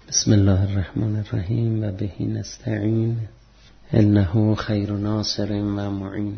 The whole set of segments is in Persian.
بسم الله الرحمن الرحیم و بهی نستعین انه خیر ناصر و معین.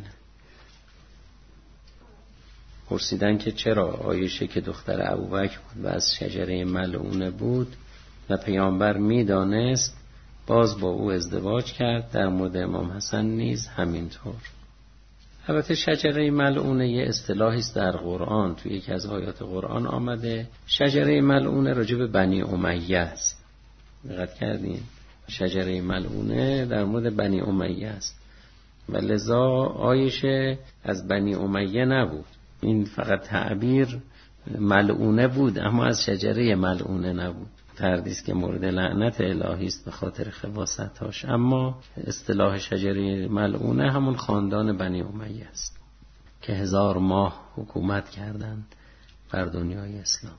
پرسیدن که چرا عایشه که دختر ابوبکر بود و از شجره ملعونه بود و پیامبر میدانست باز با او ازدواج کرد، در مورد امام حسن نیز همینطور. البته شجره ملعونه یه اصطلاحی است در قرآن، توی یکی از آیات قرآن آمده. شجره ملعونه راجع به بنی امیه است. دقت کردین؟ شجره ملعونه در مورد بنی امیه است و لذا عایشه از بنی امیه نبود. این فقط تعبیر ملعونه بود اما از شجره ملعونه نبود. فردی است که مورد لعنت الهی است به خاطر خباثتاش، اما اصطلاح شجره ملعونه همون خاندان بنی امیه است که 1000 ماه حکومت کردند بر دنیای اسلام.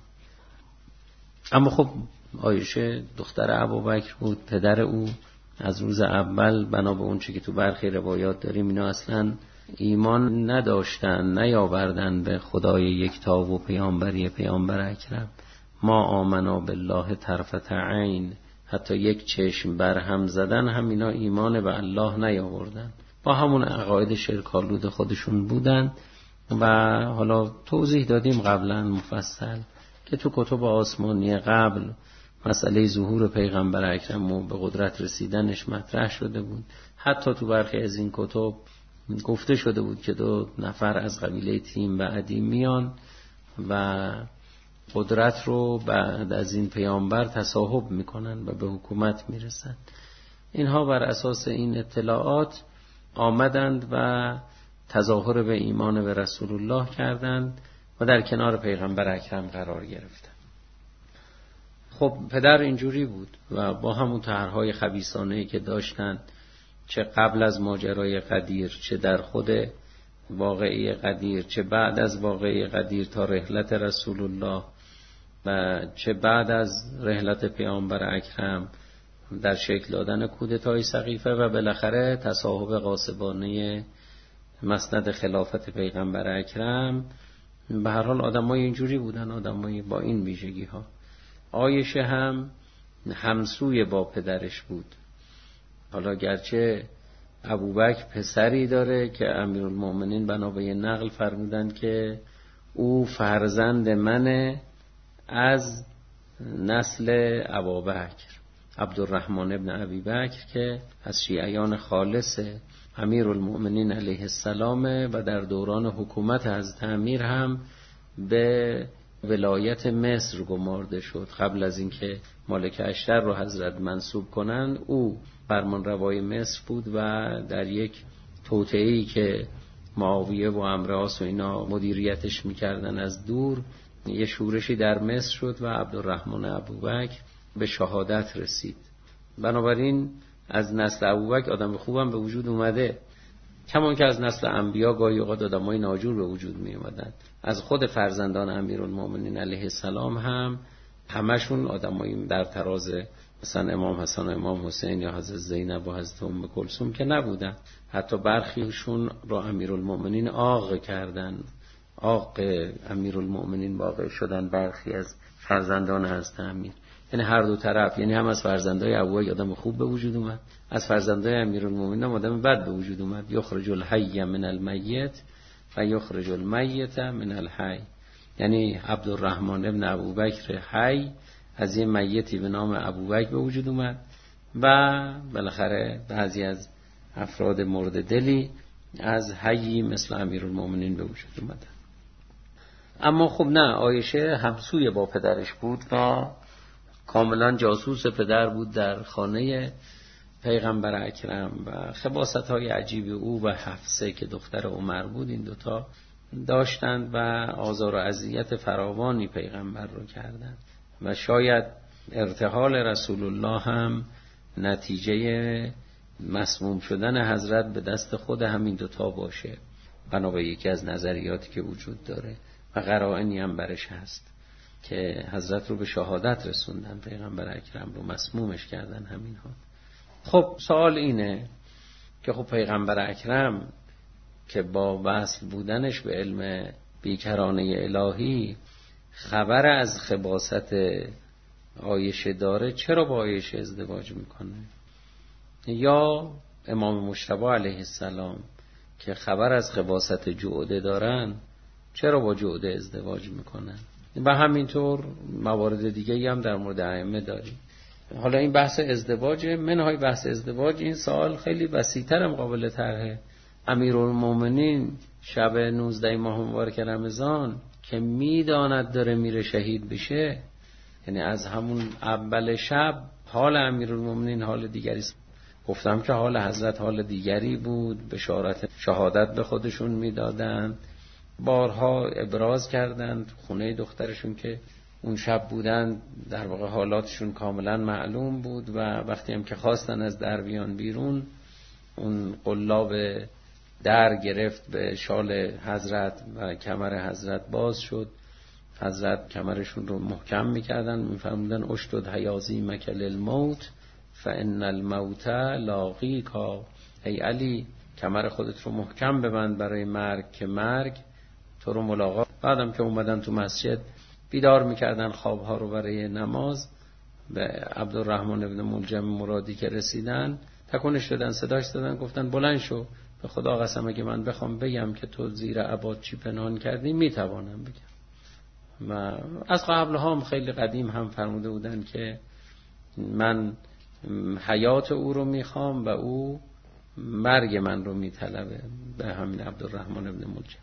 اما خب عایشه دختر ابوبکر بود. پدر او از روز اول بنا به اون چه که تو برخی روایات داریم اینا اصلا ایمان نداشتن، نیاوردن به خدای یکتا و پیامبری پیامبر اکرم. ما آمنا بالله طرفت عین، حتی یک چشم برهم زدن هم اینا ایمان به الله نیاوردن، با همون عقاید شرک‌آلود خودشون بودن. و حالا توضیح دادیم قبلا مفصل که تو کتب آسمانی قبل مسئله ظهور پیغمبر اکرم و به قدرت رسیدنش مطرح شده بود. حتی تو برخی از این کتب گفته شده بود که 2 نفر از قبیله تیم و عدی میان و قدرت رو بعد از این پیامبر تصاحب میکنن و به حکومت میرسن. اینها بر اساس این اطلاعات آمدند و تظاهر به ایمان به رسول الله کردند و در کنار پیغمبر اکرم قرار گرفتند. خب پدر اینجوری بود و با همون طرح‌های خبیثانه‌ای که داشتند، چه قبل از ماجرای غدیر، چه در خود واقعه غدیر، چه بعد از واقعه غدیر تا رحلت رسول الله و چه بعد از رحلت پیامبر اکرم در شکل دادن کودتای سقیفه و بالاخره تصاحب غاصبانه مسند خلافت پیغمبر اکرم. به هر حال آدمای اینجوری بودن، آدمای با این ویژگی ها. عایشه هم همسوی با پدرش بود. حالا گرچه ابوبکر پسری داره که امیرالمومنین بنا به نقل فرمودند که او فرزند منه از نسل ابوبکر، عبدالرحمن ابن ابی بکر که از شیعیان خالص امیرالمومنین علیه السلام و در دوران حکومت حضرت امیر هم به ولایت مصر گمارده شد. قبل از اینکه مالک اشتر رو حضرت منصوب کنند او فرمانروای مصر بود و در یک توطئه‌ای که معاویه و عمرواس و اینا مدیریتش میکردن از دور، یه شورشی در مصر شد و عبدالرحمن ابوبکر به شهادت رسید. بنابراین از نسل ابوبکر آدم خوبم به وجود اومده، کمان که از نسل انبیا گاهی اوقات آدمای ناجور به وجود می اومدن. از خود فرزندان امیرالمومنین علیه السلام هم همشون آدمای در تراز مثلا امام حسن و امام حسین یا حضرت زینب و حضرت ام کلثوم که نبودن. حتی برخیشون را امیرالمومنین عاق کردن، عاق امیرالمومنین واقع شدن برخی از فرزندان حضرت امیر. یعنی هر دو طرف، یعنی هم از فرزندای ابوبکر آدم خوب به وجود اومد، از فرزندای امیرالمومنین هم آدم بد به وجود اومد. یخرج الحی من المیت و یخرج المیت من الحی. یعنی عبدالرحمن ابن ابوبکر حی از یه میتی به نام ابوبکر به وجود اومد و بالاخره بعضی از افراد مورد دلی از حی مثل امیرالمومنین به وجود اومدن. اما خب نه، عایشه همسوی با پدرش بود و کاملا جاسوس پدر بود در خانه پیغمبر اکرم و خباثت‌های عجیب او و حفصه که دختر عمر بود این دوتا داشتند و آزار و اذیت فراوانی پیغمبر رو کردند و شاید ارتحال رسول الله هم نتیجه مسموم شدن حضرت به دست خود همین دوتا باشه، بنا به یکی از نظریاتی که وجود داره و قرائنی هم برش هست که حضرت رو به شهادت رسوندن، پیغمبر اکرم رو مسمومش کردن همین ها. خب سوال اینه که خب پیغمبر اکرم که با وصل بودنش به علم بیکرانه الهی خبر از خباثت عایشه داره چرا با عایشه ازدواج میکنه؟ یا امام مجتبی علیه السلام که خبر از خباثت جعده دارن چرا با جعده ازدواج میکنن؟ و همینطور موارد دیگه هم در مورد ائمه داریم. حالا این بحث ازدواج، منهای بحث ازدواج این سوال خیلی وسیع‌تر هم قابل طرحه. امیرالمومنین شب 19 ماه مبارک رمضان که میداند داره میره شهید بشه، یعنی از همون اول شب حال امیرالمومنین حال دیگری است. گفتم که حال حضرت حال دیگری بود، بشارت شهادت به خودشون میدادن، بارها ابراز کردند خونه دخترشون که اون شب بودن، در واقع حالاتشون کاملا معلوم بود و وقتی هم که خواستن از در بیان بیرون، اون قلاب در گرفت به شال حضرت و کمر حضرت باز شد. حضرت کمرشون رو محکم میکردن، میفرمودن اشتد حیازی مکل الموت فان الموت لاقیکا. ای علی کمر خودت رو محکم ببند برای مرگ که مرگ تو رو ملاقات. بعدم که اومدن تو مسجد بیدار میکردن خوابها رو برای نماز، به عبدالرحمن ابن ملجم مرادی که رسیدن تکونش دادن، صداش دادن، گفتن بلند شو، به خدا قسم اگه من بخوام بگم که تو زیر عباد چی پنهان کردی میتوانم بگم. و از قبلها هم خیلی قدیم هم فرموده بودن که من حیات او رو میخوام و او مرگ من رو میطلبه، به همین عبدالرحمن ابن ملجم.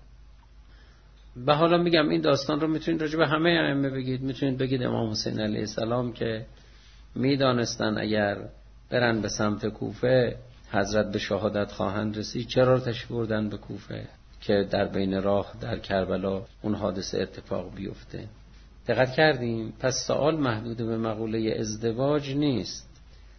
به حالا میگم این داستان رو میتونید راجع به همه ائمه بگید. میتونید بگید امام حسین علیه السلام که میدانستن اگر برن به سمت کوفه حضرت به شهادت خواهند رسید، چرا تشریف بردن به کوفه که در بین راه در کربلا اون حادثه اتفاق بیفته. دقت کردیم؟ پس سوال محدود به مقوله ازدواج نیست.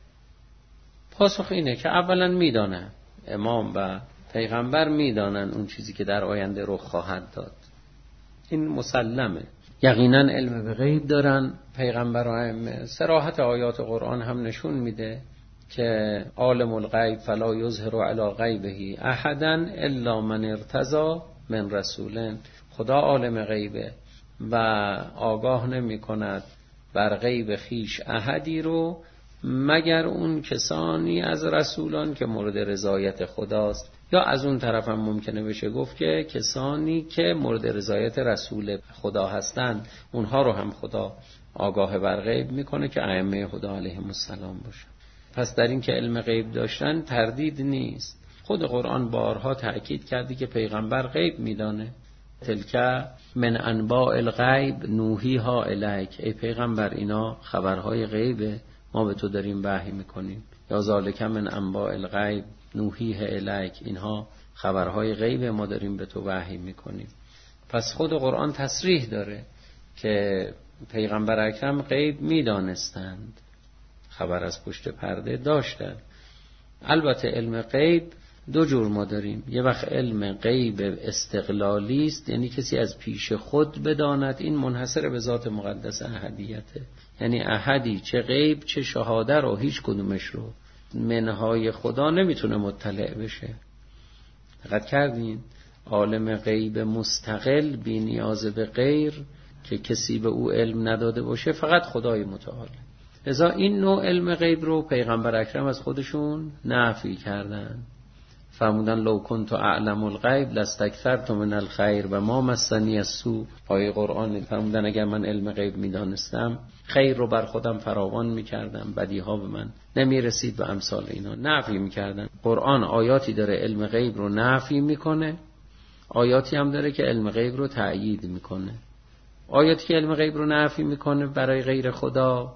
پاسخ اینه که اولا میدانن امام و پیغمبر میدانن اون چیزی که در آینده رخ خواهد داد، این مسلمه. یقینا علم به غیب دارن پیغمبر و ائمه. صراحت آیات قرآن هم نشون میده که عالم الغیب فلا یظهر علی غیبه احدا الا من ارتضی من رسول. خدا عالم غیبه و آگاه نمی کند بر غیب خیش احدی رو مگر اون کسانی از رسولان که مورد رضایت خداست. یا از اون طرف هم ممکنه بشه گفت که کسانی که مورد رضایت رسول خدا هستند اونها رو هم خدا آگاه بر غیب میکنه که ائمه خدا علیهم السلام باشن. پس در این که علم غیب داشتن تردید نیست. خود قرآن بارها تأکید کردی که پیغمبر غیب میدانه. تلک من انباء الغیب نوحیها الیک. ای پیغمبر اینا خبرهای غیبه، ما به تو داریم وحی میکنیم. یا ذالک من انباء الغیب نوحیه الیک. اینها خبرهای غیبه، ما داریم به تو وحی میکنیم. پس خود قرآن تصریح داره که پیغمبر اکرم غیب میدانستند، خبر از پشت پرده داشتند. البته علم غیب دو جور ما داریم. یه وقت علم غیب استقلالی است، یعنی کسی از پیش خود بداند، این منحصر به ذات مقدس احدیته. یعنی احدی چه غیب چه شهاده رو، هیچ کدومش رو منهای خدا نمیتونه مطلع بشه. دقت کردین؟ عالم غیب مستقل بی نیاز به غیر که کسی به او علم نداده باشه فقط خدای متعال. لذا این نوع علم غیب رو پیغمبر اکرم از خودشون نفی کردن. فرمودن لو کنت اعلم الغیب لاستکثرت من الخیر و ما مسنی السوء. آیه قرآن فرمودن اگر من علم غیب میدانستم خیر رو بر خودم فراوان میکردم، بدیها به من نمیرسید و امثال اینا. نفی میکردن. قرآن آیاتی داره علم غیب رو نفی میکنه، آیاتی هم داره که علم غیب رو تأیید میکنه. آیاتی که علم غیب رو نفی میکنه برای غیر خدا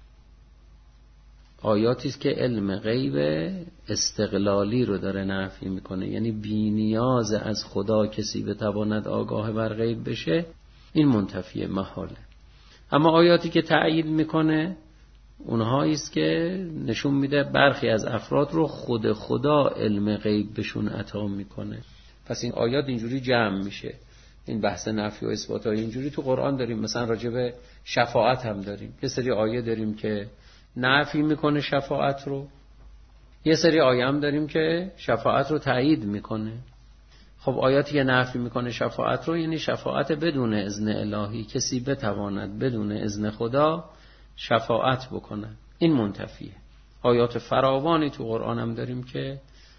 آیاتی است که علم غیب استقلالی رو داره نفی میکنه، یعنی بی نیاز از خدا کسی بتواند آگاه بر غیب بشه، این منتفی محاله. اما آیاتی که تأیید میکنه اونهایی است که نشون میده برخی از افراد رو خود خدا علم غیب بهشون عطا میکنه. پس این آیات اینجوری جمع میشه. این بحث نفی و اثبات های اینجوری تو قرآن داریم. مثلا راجع به شفاعت هم داریم، یه سری آیه داریم که نفی میکنه شفاعت رو، یه سری آیه هم داریم که شفاعت رو تایید میکنه. خب آیاتی که نفی میکنه شفاعت رو، یعنی شفاعت بدون اذن الهی، کسی بتواند بدون اذن خدا شفاعت بکنن. این منتفیه. آیات فراوانی تو قرآن هم داریم که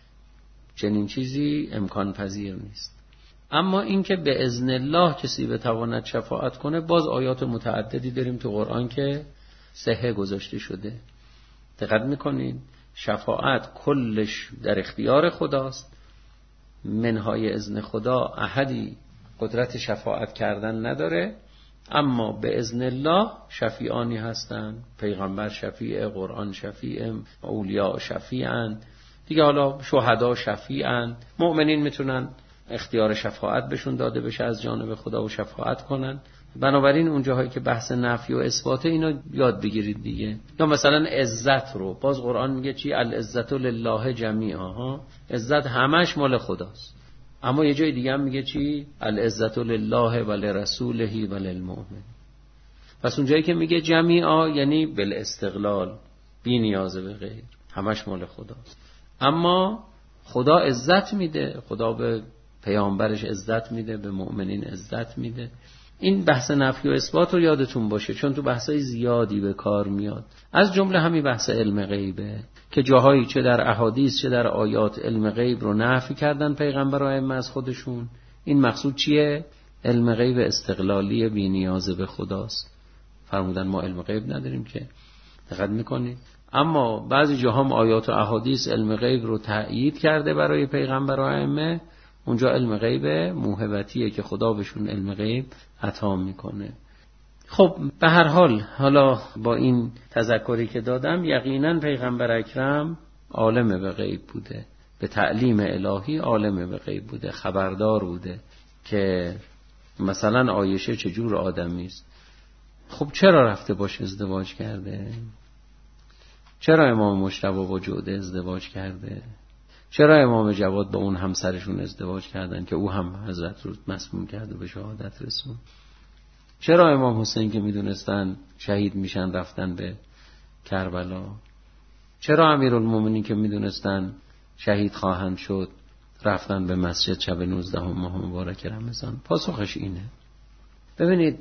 چنین چیزی امکان پذیر نیست. اما اینکه به اذن الله کسی بتواند شفاعت کنه، باز آیات متعددی داریم تو قرآن که صحه گذاشته شده. دقت میکنین؟ شفاعت کلش در اختیار خداست، منهای اذن خدا احدی قدرت شفاعت کردن نداره، اما به اذن الله شفیعانی هستن. پیغمبر شفیع، قرآن شفیع، اولیاء شفیعن دیگه، حالا شهدا شفیعن، مؤمنین میتونن اختیار شفاعت بهشون داده بشه از جانب خدا و شفاعت کنن. بنابراین اون جاهایی که بحث نفی و اثبات اینو یاد بگیرید دیگه. یا مثلا عزت رو باز قرآن میگه چی؟ العزت لله جمیعا، عزت همش مال خداست. اما یه جای دیگه هم میگه چی؟ العزت لله و لرسوله و للمؤمن. پس اون جایی که میگه جمیعا یعنی بالاستقلال، بی نیاز به غیر، همش مال خداست. اما خدا عزت میده، خدا به پیامبرش عزت میده، به مؤمنین عزت میده. این بحث نفی و اثبات رو یادتون باشه، چون تو بحثای زیادی به کار میاد. از جمله همین بحث علم غیبه که جاهایی چه در احادیث چه در آیات علم غیب رو نفی کردن پیغمبر و ائمه از خودشون. این مقصود چیه؟ علم غیب استقلالی بی نیاز به خداست. فرمودن ما علم غیب نداریم که. دقت میکنید؟ اما بعضی جاها هم آیات و احادیث علم غیب رو تأیید کرده برای پیغمبر و ائمه. اونجا علم غیب موهبتیه که خدا بهشون علم غیب عطا میکنه. خب به هر حال حالا با این تذکری که دادم، یقینا پیغمبر اکرم عالم به غیب بوده، به تعلیم الهی عالم به غیب بوده، خبردار بوده که مثلا عایشه چجور آدمی است. خب چرا رفته باش ازدواج کرده؟ چرا امام مجتبی با جوده ازدواج کرده؟ چرا امام جواد با اون همسرشون ازدواج کردن که او هم حضرت رو مسموم کرد و به شهادت رسون؟ چرا امام حسین که میدونستن شهید میشن رفتن به کربلا؟ چرا امیرالمومنین که میدونستن شهید خواهند شد رفتن به مسجد شب 19 ماه مبارک رمضان؟ پاسخش اینه. ببینید،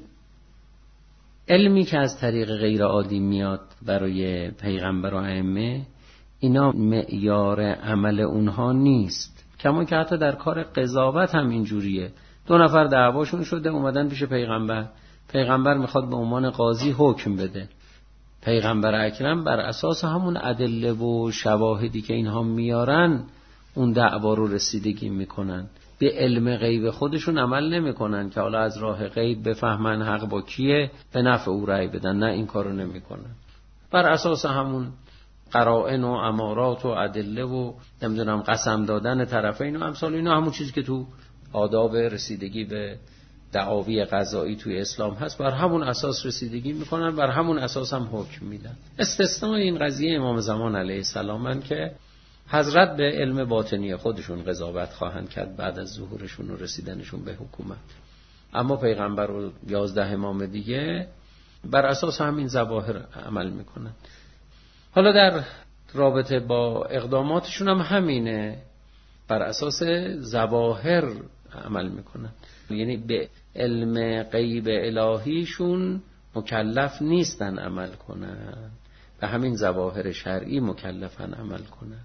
علمی که از طریق غیر عادی میاد برای پیغمبر و ائمه، اینا معیار عمل اونها نیست. کما که حتی در کار قضاوت هم اینجوریه. 2 نفر دعواشون شده، اومدن پیش پیغمبر میخواد به عنوان قاضی حکم بده. پیغمبر اکرم بر اساس همون ادله و شواهدی که اینها میارن اون دعوا رو رسیدگی میکنن. به علم غیب خودشون عمل نمیکنن که حالا از راه غیب بفهمن حق با کیه به نفع او رأی بدن. نه، این کارو نمیکنن. بر اساس همون قرائن و امارات و ادله و نمیدونم قسم دادن طرفین و امثال اینا، همون چیزی که تو آداب رسیدگی به دعاوی قضایی توی اسلام هست، بر همون اساس رسیدگی میکنن، بر همون اساس هم حکم میدن. استثناء این قضیه امام زمان علیه السلام که حضرت به علم باطنی خودشون قضاوت خواهند کرد بعد از ظهورشون و رسیدنشون به حکومت. اما پیغمبر و 11 امام دیگه بر اساس همین ظواهر عمل میکنن. حالا در رابطه با اقداماتشون هم همینه، بر اساس ظواهر عمل میکنن. یعنی به علم غیب الهیشون مکلف نیستن عمل کنن، به همین ظواهر شرعی مکلفن عمل کنن.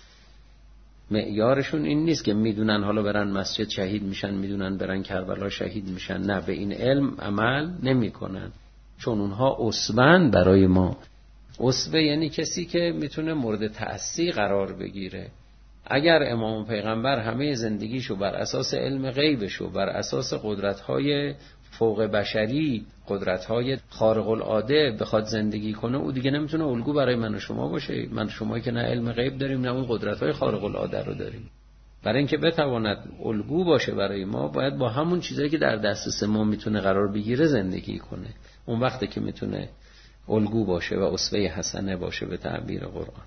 معیارشون این نیست که میدونن حالا برن مسجد شهید میشن، میدونن برن کربلا شهید میشن. نه، به این علم عمل نمی کنن، چون اونها اسوه‌اند برای ما. اسوه یعنی کسی که میتونه مورد تأسی قرار بگیره. اگر امام پیغمبر همه زندگیشو بر اساس علم غیبشو، بر اساس قدرت‌های فوق بشری، قدرت‌های خارق العاده بخواد زندگی کنه، او دیگه نمیتونه الگو برای من و شما باشه. من و شمایی که نه علم غیب داریم نه اون قدرت‌های خارق العاده رو داریم. برای اینکه بتواند الگو باشه برای ما، باید با همون چیزایی که در دسترس ما میتونه قرار بگیره زندگی کنه. اون وقته که میتونه الگو باشه و اسوه حسنه باشه به تعبیر قرآن.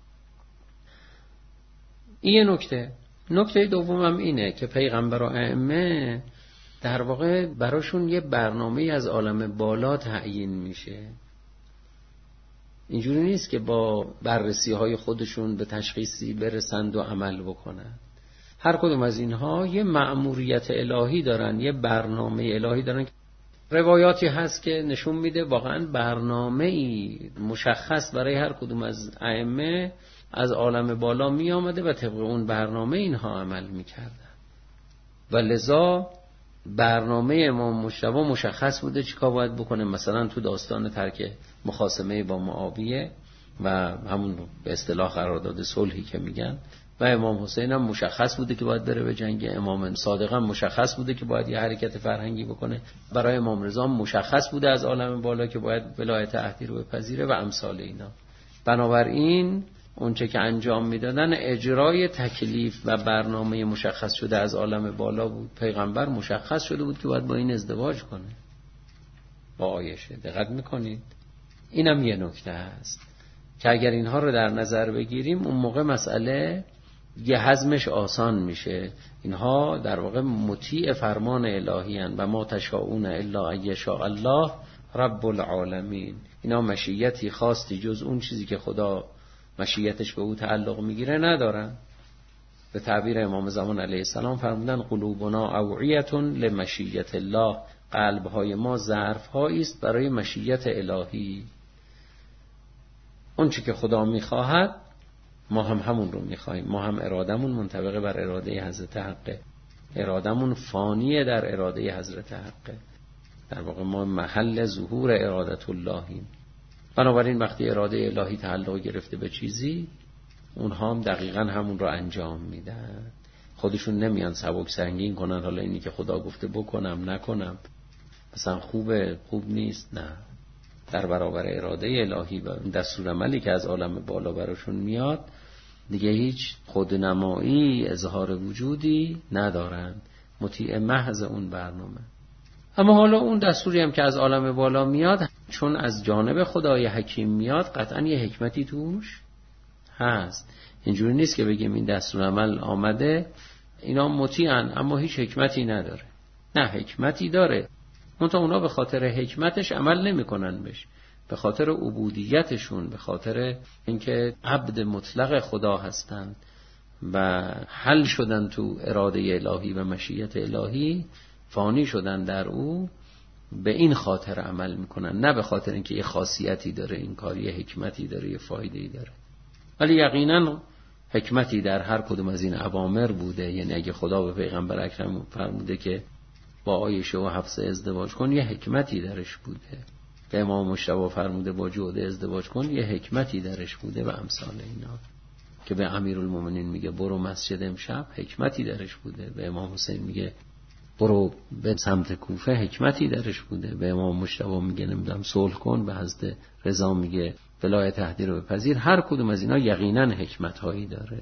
این نکته دومم اینه که پیغمبر و ائمه در واقع براشون یه برنامه از عالم بالا تعیین میشه. اینجوری نیست که با بررسی های خودشون به تشخیصی برسند و عمل بکنن. هر کدوم از اینها یه مأموریت الهی دارن، یه برنامه الهی دارن روایاتی هست که نشون میده واقعا برنامه‌ای مشخص برای هر کدوم از ائمه از عالم بالا می آمده و طبق اون برنامه اینها عمل میکردن و لذا برنامه امام مجتبی مشخص بوده چیکار باید بکنه. مثلا تو داستان ترک مخاصمه با معاویه و همون به اصطلاح قرارداد صلحی که میگن، و امام حسین هم مشخص بوده که باید بره به جنگ. امام صادق هم مشخص بوده که باید یه حرکت فرهنگی بکنه. برای امام رضا مشخص بوده از عالم بالا که باید ولایت عهدی رو بپذیره و امثال اینا. بنابراین اونچه که انجام میدادن اجرای تکلیف و برنامه مشخص شده از عالم بالا بود. پیغمبر مشخص شده بود که باید با این ازدواج کنه، با عایشه. دقت میکنید؟ اینم یه نکته هست که اگر اینها رو در نظر بگیریم اون موقع مسئله یه هضمش آسان میشه. اینها در واقع مطیع فرمان الهی هستند و ما تشاءون الا ان یشاء الله رب العالمین. اینا مشیتی خاصی جز اون چیزی که خدا مشیتش به او تعلق میگیره ندارن. به تعبیر امام زمان علیه السلام فرمودن قلوبنا اوعیة لمشیت الله، قلبهای ما ظرف‌هایی است برای مشیت الهی. اون چی که خدا میخواهد ما هم همون رو میخواهیم. ما هم ارادمون منطبق بر اراده حضرت حقه، ارادمون فانیه در اراده حضرت حقه. در واقع ما محل ظهور ارادت اللهیم. بنابراین وقتی اراده الهی تعلق گرفته به چیزی، اونها هم دقیقاً همون رو انجام میدن. خودشون نمیان سبک سنگین کنن حالا اینی که خدا گفته بکنم نکنم، مثلا خوبه خوب نیست. نه، در برابر اراده الهی و دستورالعملی که از عالم بالا براشون میاد دیگه هیچ خودنمایی اظهار وجودی ندارن، مطیع محض اون برنامه. اما حالا اون دستوری هم که از عالم بالا میاد چون از جانب خدای حکیم میاد قطعا یه حکمتی توش هست. اینجوری نیست که بگیم این دستورالعمل آمده اینا مطیعن اما هیچ حکمتی نداره. نه، حکمتی داره، منتها اونا به خاطر حکمتش عمل نمی‌کنن بهش، به خاطر عبودیتشون، به خاطر اینکه عبد مطلق خدا هستند و حل شدن تو اراده الهی و مشیت الهی، فانی شدن در او، به این خاطر عمل میکنن، نه به خاطر اینکه یه خاصیتی داره این کار، یه حکمتی داره، یه فایده‌ای داره. ولی یقینا حکمتی در هر کدوم از این اوامر بوده. یعنی اگه خدا به پیغمبر اکرم فرموده که با عایشه و حفصه ازدواج کن، یه حکمتی درش بوده. به امام مجتبی فرموده با جوده ازدواج کن، یه حکمتی درش بوده و امثال اینا. که به امیرالمومنین میگه برو مسجد امشب، حکمتی درش بوده. به امام حسین میگه برو به سمت کوفه، حکمتی درش بوده. به امام مجتبی میگه نمیدونم صلح کن، به حضرت رضا میگه ولایت عهدی رو بپذیر. هر کدوم از اینا یقینا حکمت‌هایی داره،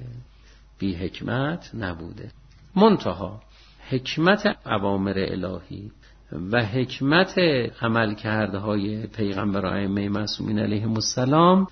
بی حکمت نبوده. منتها حکمت اوامر الهی و حکمت عمل کردهای پیغمبر و ائمه معصومین علیهم السلام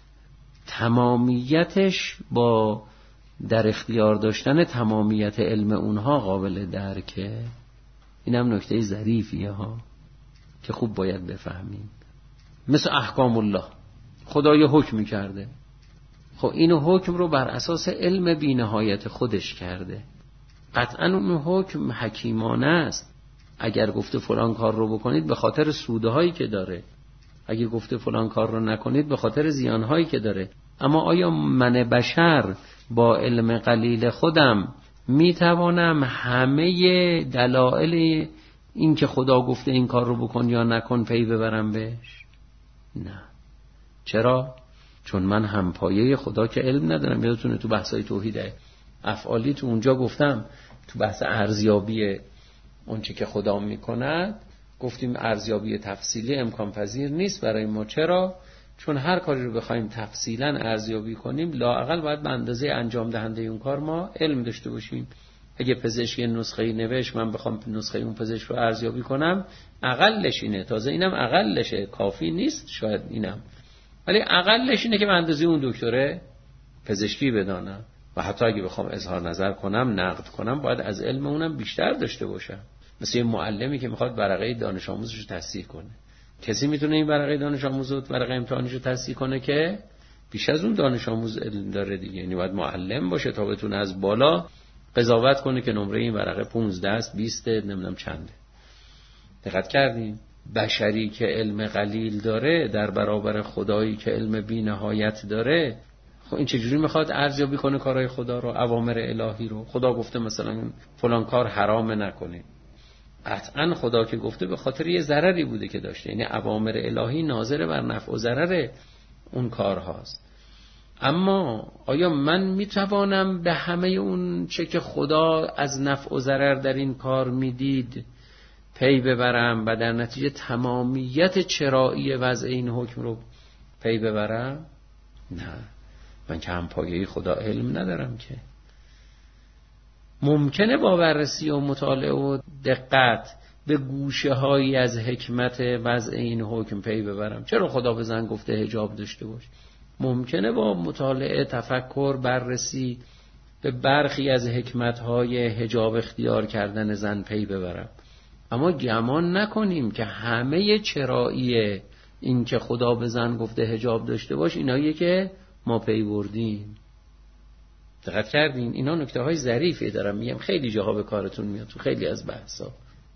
تمامیتش با در اختیار داشتن تمامیت علم اونها قابل درکه. این هم نکته ظریفیه ها که خوب باید بفهمیم. مثل احکام الله، خدا یه حکم کرده، خب این حکم رو بر اساس علم بی نهایت خودش کرده. قطعا اون حکم حکیمانه است. اگر گفته فلان کار رو بکنید به خاطر سوده هایی که داره، اگر گفته فلان کار رو نکنید به خاطر زیان هایی که داره. اما آیا من بشر با علم قلیل خودم میتوانم همه دلایل این که خدا گفته این کار رو بکن یا نکن پی ببرم بهش؟ نه. چرا؟ چون من هم پایه خدا که علم ندارم. یادتونه تو بحثای توحید افعالی تو اونجا گفتم، تو بحث ارزیابی اون چی که خدا میکند گفتیم ارزیابی تفصیلی امکان پذیر نیست برای ما. چرا؟ چون هر کاری رو بخوایم تفصیلا ارزیابی کنیم لااقل باید به اندازه انجام دهنده اون کار ما علم داشته باشیم. اگه پزشک نسخه‌ای نوشت من بخوام نسخه اون پزشک رو ارزیابی کنم اقلش اینه. تازه اینم اقلشه، کافی نیست شاید اینم، ولی اقلش اینه که به اندازه اون دکتره پزشکی بدانم. و حتی اگه بخوام اظهار نظر کنم، نقد کنم، باید از علم اونم بیشتر داشته باشم. مثل یه معلمی که میخواد ورقه دانش آموزش رو تصحیح کنه. کسی میتونه این ورقه دانش آموز رو ورقه امتحانش رو تصحیح کنه که بیش از اون دانش آموز علم داره دیگه. یعنی باید معلم باشه تا بتونه از بالا قضاوت کنه که نمره این ورقه 15 است، 20 نمیدونم چنده. دقت کردین؟ بشری که علم قلیل داره در برابر خدایی که علم بی نهایت داره، خب این چجوری میخواد ارزیابی کنه کارهای خدا رو، اوامر الهی رو؟ خدا گفته مثلا فلان کار حرام نکنه، قطعا خدا که گفته به خاطر یه ضرری بوده که داشته، یعنی اوامر الهی ناظر بر نفع و ضرر اون کار هاست. اما آیا من میتوانم به همه اون چه که خدا از نفع و ضرر در این کار میدید پی ببرم و در نتیجه تمامیت چرایی وضع این حکم رو پی ببرم؟ نه، من که هم پایه خدا علم ندارم که. ممکنه با بررسی و مطالعه و دقت به گوشه هایی از حکمت وضع این حکم پی ببرم. چرا خدا به زن گفته حجاب داشته باش؟ ممکنه با مطالعه، تفکر، بررسی به برخی از حکمت های حجاب اختیار کردن زن پی ببرم. اما گمان نکنیم که همه چرایی این که خدا به زن گفته حجاب داشته باش ایناییه که ما پی بردیم. دقت کردین؟ اینا نکته های ظریفی دارم میگم، خیلی جاها به کارتون میاد تو خیلی از بحثا.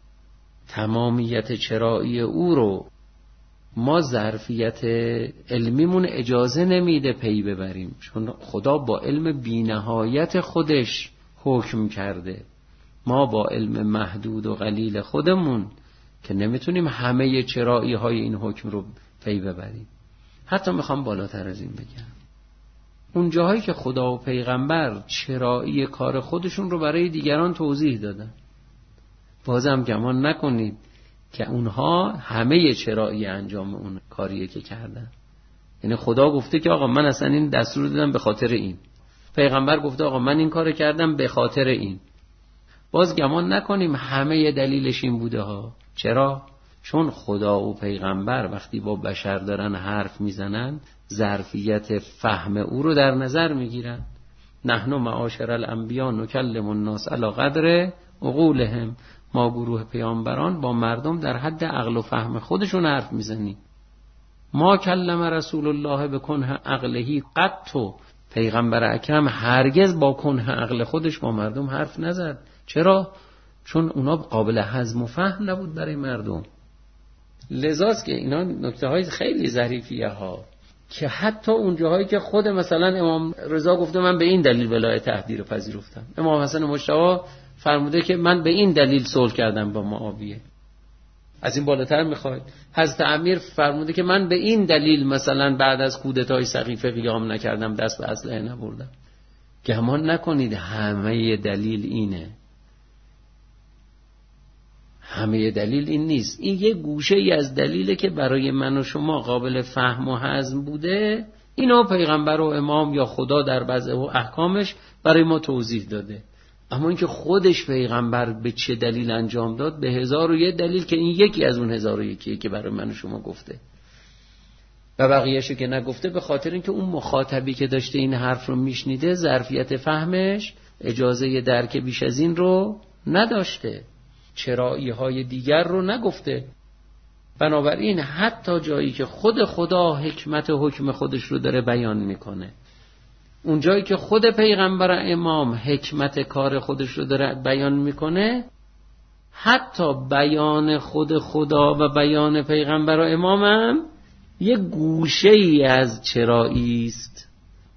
تمامیت چرایی او رو ما ظرفیت علمیمون اجازه نمیده پی ببریم، چون خدا با علم بی‌نهایت خودش حکم کرده. ما با علم محدود و قلیل خودمون که نمیتونیم همه چرایی های این حکم رو پی ببریم. حتی میخوام بالاتر از این بگم، اون جاهایی که خدا و پیغمبر چرایی کار خودشون رو برای دیگران توضیح دادن، بازم گمان نکنید که اونها همه چرایی انجام اون کاریه که کردن. یعنی خدا گفته که آقا من اصلا این دستور دادم به خاطر این، پیغمبر گفته آقا من این کار کردم به خاطر این. باز گمان نکنیم همه دلیلش این بوده ها. چرا؟ چون خدا و پیغمبر وقتی با بشر دارن حرف میزنن ظرفیت فهم او رو در نظر میگیرن. نحن معاشر الانبیا نکلم الناس علی قدر عقولهم، ما گروه پیامبران با مردم در حد عقل و فهم خودشون حرف میزنیم. ما کلم رسول الله به کنه عقلهی قط، پیغمبر اکرم هرگز با کنه عقل خودش با مردم حرف نزد. چرا؟ چون اونا قابل هضم و فهم نبود برای مردم. لذاست که اینا نکته های خیلی ظریفیه ها که حتی اون جاهایی که خود مثلا امام رضا گفته من به این دلیل ولایت عهدی رو پذیرفتم، امام حسن مجتبی فرموده که من به این دلیل صلح کردم با معاویه، از این بالاتر میخواید؟ حضرت امیر فرموده که من به این دلیل مثلا بعد از کودتای سقیفه قیام نکردم، دست به اسلحه نبردم. گمان نکنید همه دلیل اینه، همه دلیل این نیست. این یه گوشه ای از دلیله که برای من و شما قابل فهم و هضم بوده، اینا پیغمبر و امام یا خدا در وضع و احکامش برای ما توضیح داده. اما اینکه خودش پیغمبر به چه دلیل انجام داد، به 1001 دلیل که این یکی از اون 1001 که برای من و شما گفته و بقیه‌شو که نگفته، به خاطر اینکه اون مخاطبی که داشته این حرف رو میشنیده ظرفیت فهمش اجازه درک بیش از این رو نداشته، چرایی های دیگر رو نگفته. بنابراین حتی جایی که خود خدا حکمت حکم خودش رو داره بیان میکنه، اون جایی که خود پیغمبر امام حکمت کار خودش رو داره بیان میکنه، حتی بیان خود خدا و بیان پیغمبر امام هم یه گوشه ای از چرایی است.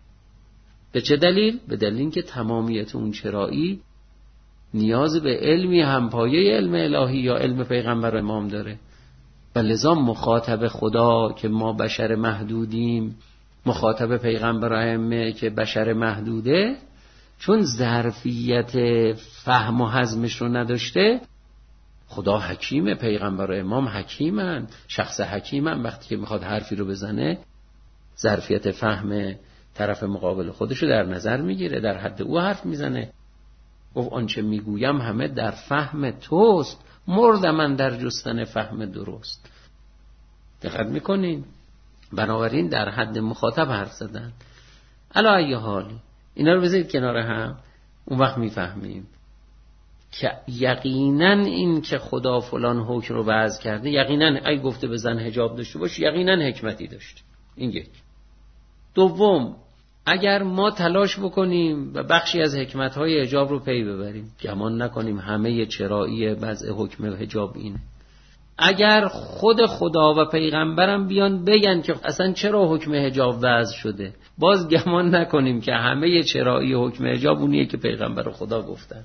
به چه دلیل؟ به دلیل اینکه تمامیت اون چرایی نیاز به علمی همپایه علم الهی یا علم پیغمبر امام داره و لذا مخاطب خدا که ما بشر محدودیم، مخاطب پیغمبر ائمه که بشر محدوده، چون ظرفیت فهم و هضمش رو نداشته. خدا حکیمه، پیغمبر امام حکیمن، شخص حکیمن، وقتی که میخواد حرفی رو بزنه ظرفیت فهم طرف مقابل خودش رو در نظر میگیره، در حد او حرف میزنه. گفت آنچه میگویم همه در فهم توست، مرد من در جستن فهم درست. دقت میکنین؟ بنابراین در حد مخاطب حرف زدن. علی ای حال اینا رو بذارید کنار هم، اون وقت میفهمیم که یقینا این که خدا فلان حکم رو وضع کرده، یقینا ای گفته بزن حجاب داشته باش، یقینا حکمتی داشته. این یک. دوم، اگر ما تلاش بکنیم و بخشی از حکمت‌های حجاب رو پی ببریم، گمان نکنیم همه چرایی وضع حکم حجاب اینه. اگر خود خدا و پیغمبرم بیان بگن که اصلا چرا حکم حجاب وضع شده، باز گمان نکنیم که همه چرایی حکم حجاب اونیه که پیغمبر خدا گفتن.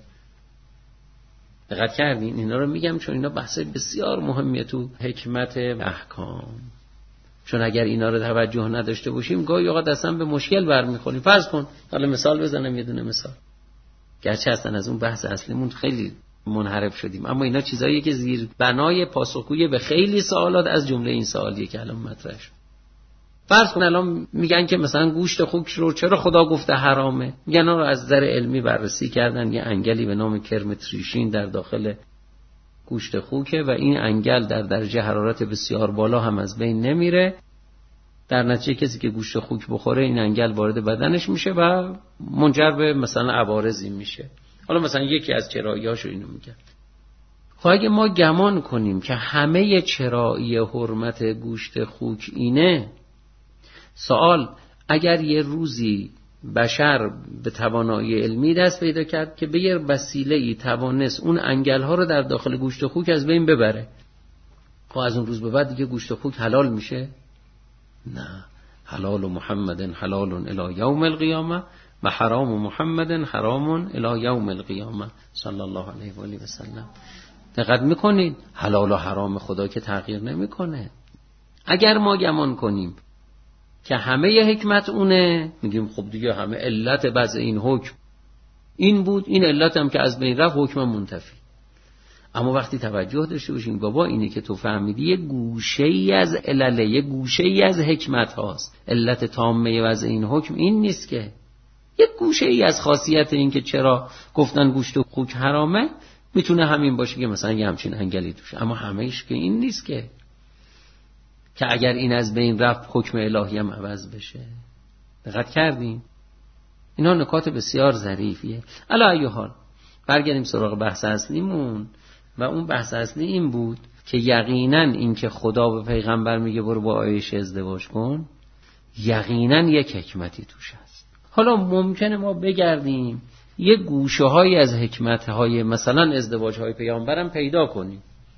دقت کردین؟ اینا رو میگم چون اینا بحثای بسیار مهمیه تو حکمت احکام. چون اگر اینا رو توجه نداشته باشیم گاهی اوقات اصلا به مشکل برمیخوریم. فرض کن حالا مثال بزنم، یه دونه مثال، گرچه اصلا از اون بحث اصلیمون خیلی منحرف شدیم، اما اینا چیزاییه که زیر بنای پاسخگویی به خیلی سوالات از جمله این سوالیه که الان مطرح شد. فرض کن الان میگن که مثلا گوشت خوک رو چرا خدا گفته حرامه؟ میگن رو از نظر علمی بررسی کردن، یه انگلی به نام کرمتریشین در داخل گوشت خوکه و این انگل در درجه حرارت بسیار بالا هم از بین نمیره. در نتیجه کسی که گوشت خوک بخوره این انگل وارد بدنش میشه و منجر به مثلا عوارضی میشه. حالا مثلا یکی از چرایی‌هاشو اینو میگن. خب اگه ما گمان کنیم که همه چرایی حرمت گوشت خوک اینه، سوال اگر یه روزی بشر به توانایی علمی دست پیدا کرد که به یه وسیله‌ای توانست اون انگل‌ها رو در داخل گوشت خوک از بین ببره، خب از اون روز به بعد دیگه گوشت خوک حلال میشه؟ نه. حلال محمد حلال الی یوم القیامه و حرام محمد حرام الی یوم القیامه صلی الله علیه و آله و سلم. دقت میکنید؟ حلال و حرام خدا که تغییر نمیکنه. اگر ما گمان کنیم که همه حکمت اونه، میگیم خب دیگه همه علت وضع این حکم این بود، این علت هم که از بین رفت حکم منتفی. اما وقتی توجه داشته باشیم بابا اینه که تو فهمیدی یه گوشه ای از علله، یه گوشه ای از حکمت هاست، علت تامه وضع این حکم این نیست که یه گوشه ای از خاصیت این که چرا گفتن گوشت و خوک حرامه میتونه همین باشه که مثلا یه همچین انگلی توشه، اما همه‌اش که این نیست که اگر این از بین رفت حکم الهی هم عوض بشه. دقت کردین؟ اینا نکات بسیار ظریفیه. علی ای حال برگردیم سراغ بحث اصلیمون و اون بحث اصلی این بود که یقینا این که خدا به پیغمبر میگه برو با عایشه ازدواج کن، یقینا یک حکمتی توش هست. حالا ممکنه ما بگردیم یه گوشه های از حکمت های مثلا ازدواج های پیامبرم پیدا کنیم،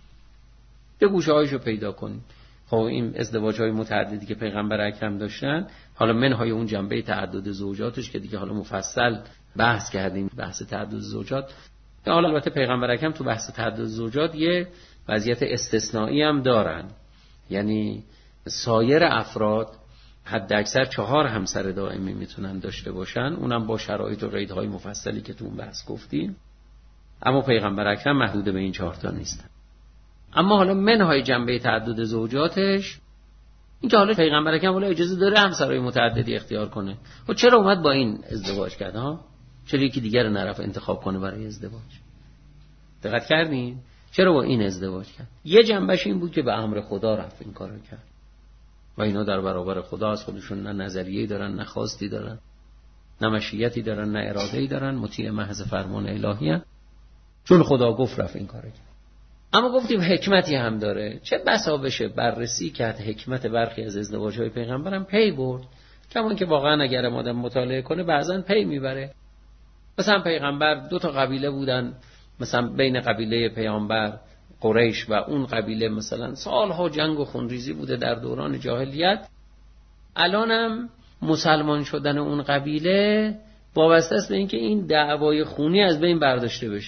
یه گوشه هایشو پیدا کنیم. خب این ازدواج های متعددی که پیغمبر اکرم داشتن، حالا منهای اون جنبه تعدد زوجاتش که دیگه حالا مفصل بحث کردیم، بحث تعدد زوجات. حالا البته پیغمبر اکرم تو بحث تعدد زوجات یه وضعیت استثنایی هم دارن، یعنی سایر افراد حد اکثر 4 همسر دائمی میتونن داشته باشن، اونم با شرایط و قیدهای مفصلی که تو اون بحث گفتیم. اما پیغمبر اکرم محدود به این 4 تا نیستن. اما حالا منهای جنبه تعدد زوجاتش این که حالا پیغمبر اکرم حالا اجازه داره همسرای متعددی اختیار کنه. و چرا اومد با این ازدواج کرد ها؟ چرا یکی دیگر رو نرفت انتخاب کنه برای ازدواج؟ دقت کردین؟ چرا با این ازدواج کرد؟ یه جنبش این بود که به امر خدا رفت این کارو کرد. و اینا در برابر خدا از خودشون نه نظریه‌ای دارن، نه خواستی دارن، نه مشیتی دارن، نه اراده‌ای دارن، مطیع محض فرمان الهی هستن. چون خدا گفت رفت این کارو کرد. اما گفتیم حکمتی هم داره. چه بسا بشه بررسی کرد حکمت برخی از ازدواج‌های پیغمبرم پی برد. کما که واقعا اگر آدم مطالعه کنه بعضن پی میبره. مثلا پیغمبر 2 تا قبیله بودن، مثلا بین قبیله پیامبر قریش و اون قبیله مثلا سالها جنگ و خونریزی بوده در دوران جاهلیت. الانم مسلمان شدن اون قبیله وابسته است به اینکه این دعوای خونی از بین برداشته بشه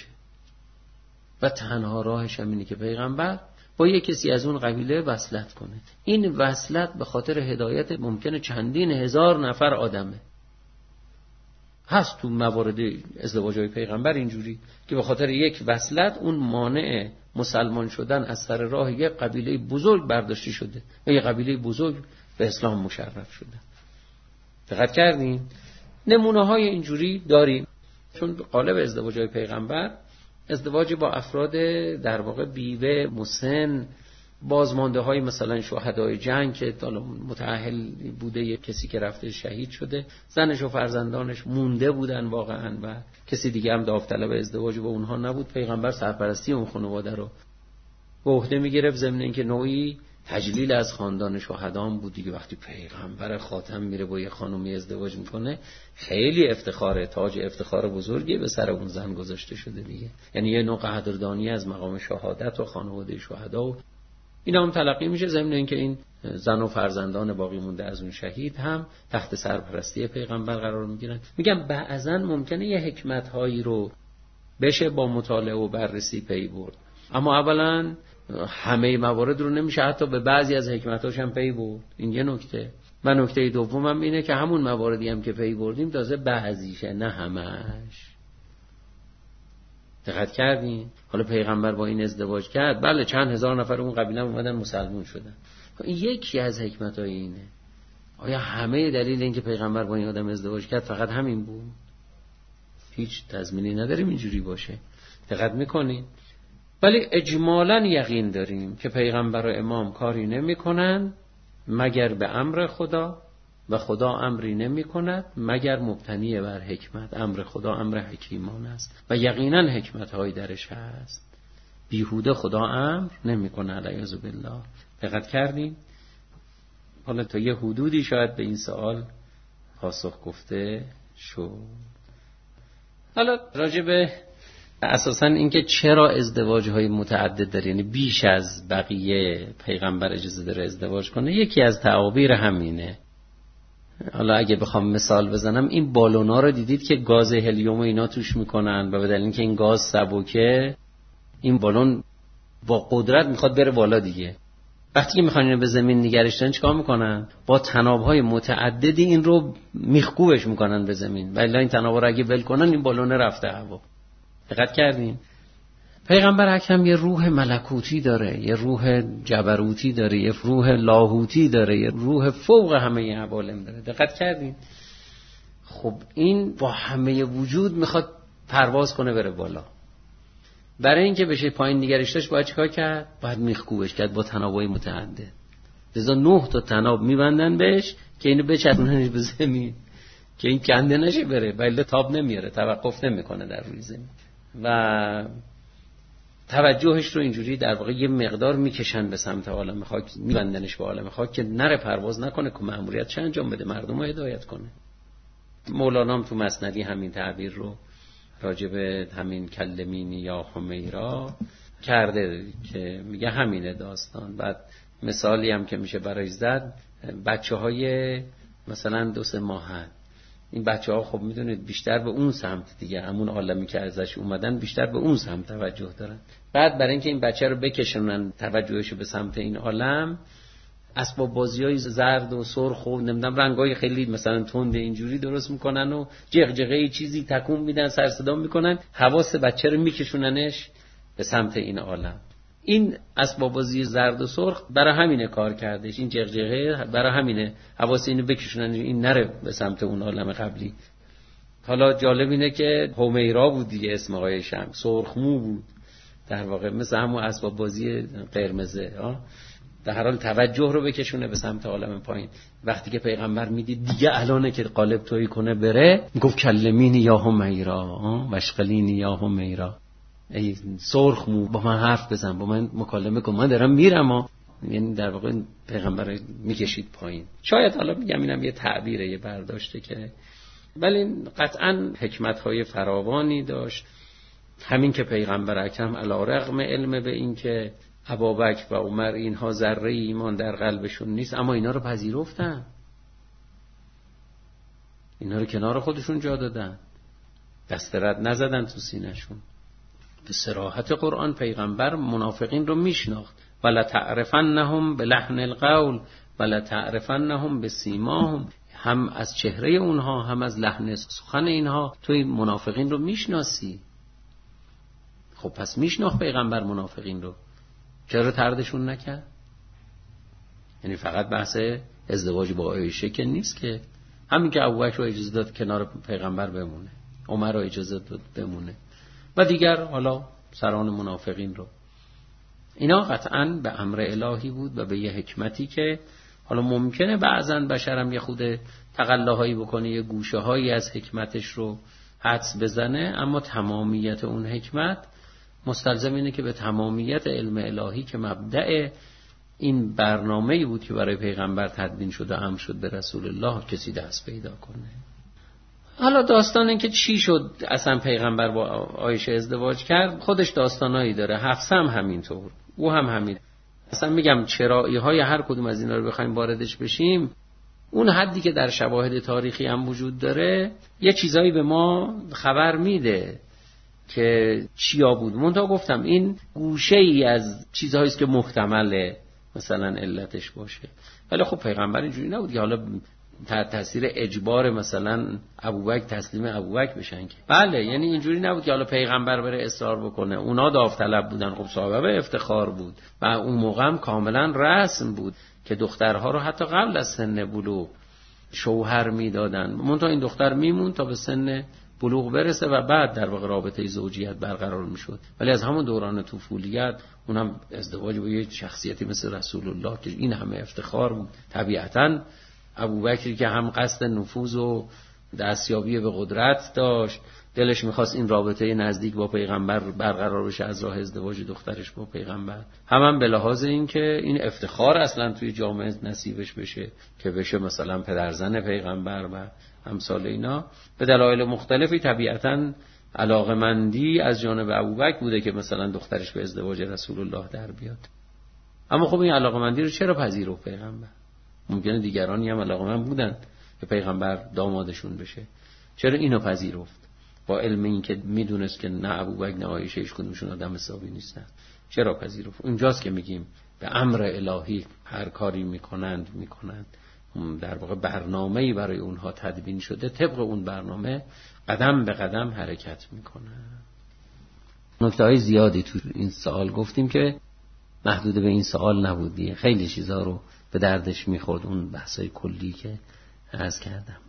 و تنها راهش هم اینه که پیغمبر با یک کسی از اون قبیله وصلت کنه. این وصلت به خاطر هدایت ممکنه چندین هزار نفر آدمه. هست تو موارد ازدواج‌های پیغمبر اینجوری که به خاطر یک وصلت اون مانع مسلمان شدن از سر راه یک قبیله بزرگ برداشته شده و یک قبیله بزرگ به اسلام مشرف شده. دقت کردین؟ نمونه‌های اینجوری داریم. چون قالب ازدواج‌های پیغمبر ازدواج با افراد در واقع بیوه، مسن، بازمانده های مثلا شهدای جنگ که متأهل بوده، یک کسی که رفته شهید شده، زنش و فرزندانش مونده بودن واقعا و کسی دیگه هم داوطلب ازدواج با اونها نبود. پیغمبر سرپرستی اون خانواده رو به عهده میگرفت، ضمن اینکه نوعی تجلیل از خاندان شهدان بود دیگه. وقتی پیغمبر خاتم میره با یه خانومی ازدواج میکنه خیلی افتخاره، تاج افتخار بزرگی به سر اون زن گذاشته شده دیگه. یعنی یه نوع قدردانی از مقام شهادت و خانواده شهدا و اینا هم تلقی میشه، ضمن اینکه این زن و فرزندان باقی مونده از اون شهید هم تحت سرپرستی پیغمبر قرار میگیرن. میگم بعضن ممکنه یه حکمت هایی رو بشه با مطالعه و بررسی پی برد، اما اولا همه موارد رو نمیشه حتی به بعضی از حکمتاش هم پی برد. این یه نکته. و نکته دومم اینه که همون مواردی هم که پی بردیم تازه بعضیشه، نه همش. دقت کردین؟ حالا پیغمبر با این ازدواج کرد، بله چند هزار نفر اون قبیله اومدن مسلمون شدن. یکی از حکمتای اینه. آیا همه دلیل این که پیغمبر با این آدم ازدواج کرد فقط همین بود؟ هیچ تضمینی نداریم اینجوری باشه. دقت میکنین؟ ولی اجمالاً یقین داریم که پیغمبر و امام کاری نمیکنن مگر به امر خدا و خدا امری نمی کند مگر مبتنی بر حکمت. امر خدا امر حکیمان است و یقینا حکمت هایی درش هست. بیهوده خدا امر نمی کنه علیاذ بالله. دقت کردیم؟ حالا تا یه حدودی شاید به این سوال پاسخ گفته شد. حالا راجع به اساساً اینکه چرا ازدواج های متعدد داره، یعنی بیش از بقیه پیغمبر اجازه داره ازدواج کنه، یکی از تعابیر همینه. حالا اگه بخوام مثال بزنم، این بالونا رو دیدید که گاز هلیوم و اینا توش میکنن و به دلیل اینکه این گاز سبکه این بالون با قدرت میخواد بره بالا دیگه. وقتی که میخوان اینو به زمین نگرش دارن چیکار میکنن؟ با تنابهای متعددی این رو میخکوبش میکنن به زمین، ولی این تنابها رو اگه ول کنن این بالون رفته هوا. دقت کردین؟ پیغمبر اکرم یه روح ملکوتی داره، یه روح جبروتی داره، یه روح لاهوتی داره، یه روح فوق همه عوالم داره. دقت کردین؟ خب این با همه وجود میخواد پرواز کنه بره بالا. برای اینکه بشه پایین نگرش داشت باید چیکار کرد؟ باید میخکوبش کرد با تنابهای متعدد. لذا 9 تا تناب میبندن بهش که اینو بچسبوننش به زمین که این کنده نشه بره، ولی تاب نمیاره، توقف نمیکنه در روی زمین. و توجهش رو اینجوری در واقع یه مقدار میکشن به سمت عالم خاک، میبندنش به عالم خاک که نره پرواز نکنه، که مأموریت چه انجام بده، مردم رو هدایت کنه. مولانا هم تو مسندی همین تعبیر رو راجع به همین کلمینی یا حمیرا کرده که میگه همینه داستان. بعد مثالی هم که میشه برای زد، بچه‌های مثلا 2-3 ماهه، این بچه‌ها خب میدونید بیشتر به اون سمت دیگه، همون عالمی که ازش اومدن بیشتر به اون سمت توجه دارن. بعد برای اینکه این بچه رو بکشونن توجهشو به سمت این عالم، اسباب بازیای زرد و سرخ و نمیدونم رنگای خیلی مثلا تند اینجوری درست میکنن و جغجغه چیزی تکون میدن، سر صدا میکنن، حواس بچه رو میکشوننش به سمت این عالم. این اسباب بازی زرد و سرخ برای همینه کار کردش، این جغجغه برای همینه حواس اینو بکشونن این نره به سمت اون عالم قبلی. حالا جالب اینه که حمیرا بود دیگه اسم آقای شمس، سرخمو بود در واقع، مثل همون اسباب بازی قرمزه در هر حال توجه رو بکشونه به سمت عالم پایین. وقتی که پیغمبر میدید دیگه الانه که قالب تویی کنه بره، میگفت کلمینی یا حمیرا مشغلینی یا حمیرا، ای سرخ مو با من حرف بزن، با من مکالمه کن، من دارم میرم. یعنی در واقع پیغمبر میکشید پایین. شاید حالا میگم اینم یه تعبیره، یه برداشته که، ولی قطعا حکمت‌های فراوانی داشت. همین که پیغمبر اکرم علی رغم علم به این که ابوبکر و عمر اینها ذره ایمان در قلبشون نیست، اما اینا رو پذیرفتن، اینا رو کنار خودشون جا دادن، دست رد نزدن تو سینه‌شون. به صراحت قرآن پیغمبر منافقین رو میشناخت، ولا تعرفنهم بلحن القول ولا تعرفنهم بسیماهم، هم از چهره اونها هم از لحن سخن اینها توی منافقین رو میشناسی. خب پس میشناخت پیغمبر منافقین رو، چرا طردشون نکرد؟ یعنی فقط بحث ازدواج با عایشه که نیست، که همین که ابوبکر رو اجازه داد کنار پیغمبر بمونه، عمر رو اجازه داد بمونه و دیگر حالا سران منافقین رو، اینا قطعاً به امر الهی بود و به یه حکمتی که حالا ممکنه بعضاً بشرم یه خود تقلاهایی بکنه، یه گوشه هایی از حکمتش رو حدس بزنه، اما تمامیت اون حکمت مستلزم اینه که به تمامیت علم الهی که مبدأ این برنامه‌ای بود که برای پیغمبر تدوین شد و امر شد به رسول الله کسی دست پیدا کنه. حالا داستان این که چی شد اصلا پیغمبر با عایشه ازدواج کرد خودش داستانایی داره. حفصه هم همینطور، او هم همین. اصلا میگم چرایی های هر کدوم از اینا رو بخوایم واردش بشیم، اون حدی که در شواهد تاریخی هم وجود داره یه چیزایی به ما خبر میده که چیا بود. منتها گفتم این گوشه ای از چیزهایی است که محتمله مثلا علتش باشه. ولی خب پیغمبر اینجوری نبود که حالا تحت تاثیر اجبار مثلا ابوبکر تسلیم ابوبکر بشن که بله، یعنی اینجوری نبود که حالا پیغمبر بره اصرار بکنه. اونا داوطلب بودن، خب صحابه افتخار بود و اون موقع هم کاملا رسم بود که دخترها رو حتی قبل از سن بلوغ شوهر میدادن. منتها این دختر میمون تا به سن بلوغ برسه و بعد در واقع رابطه زوجیت برقرار میشد. ولی از همون دوران طفولیت، اونم ازدواج با یه شخصیتی مثل رسول الله که این همه افتخار بود، طبیعتاً ابوبکری که هم قصد نفوذ و دستیابی به قدرت داشت، دلش میخواست این رابطه نزدیک با پیغمبر برقرار بشه از راه ازدواج دخترش با پیغمبر، هم به لحاظ این که این افتخار اصلا توی جامعه نصیبش بشه که بشه مثلا پدرزن پیغمبر و امثال اینا. به دلایل مختلفی طبیعتاً علاقمندی از جانب ابوبکر بوده که مثلا دخترش به ازدواج رسول الله در بیاد. اما خب این علاقمندی رو چرا پذیرفت پیغمبر؟ ممکنه دیگرانی هم علاقمند بودن که پیغمبر دامادشون بشه، چرا اینو پذیرفت با علم این که میدونست که نه ابوبکر نه عایشه هیچ کدومشون آدم حسابی نیستن؟ چرا پذیرفت؟ اونجاست که میگیم به امر الهی هر کاری میکنند در واقع برنامه‌ای برای اونها تدوین شده، طبق اون برنامه قدم به قدم حرکت میکنن. نکته‌های زیادی تو این سوال گفتیم که محدود به این سوال نبودی، خیلی چیزا رو به دردش میخورد اون بحثای کلی که عرض کردم.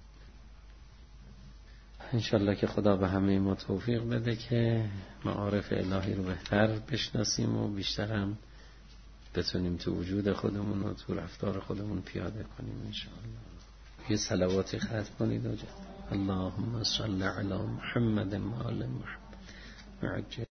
انشالله که خدا به همه ما توفیق بده که معارف الهی رو بهتر بشناسیم و بیشترم بتونیم تو وجود خودمون و تو رفتار خودمون پیاده کنیم انشالله. یه صلواتی ختم کنید اللهم صل علی محمد و آل محمد.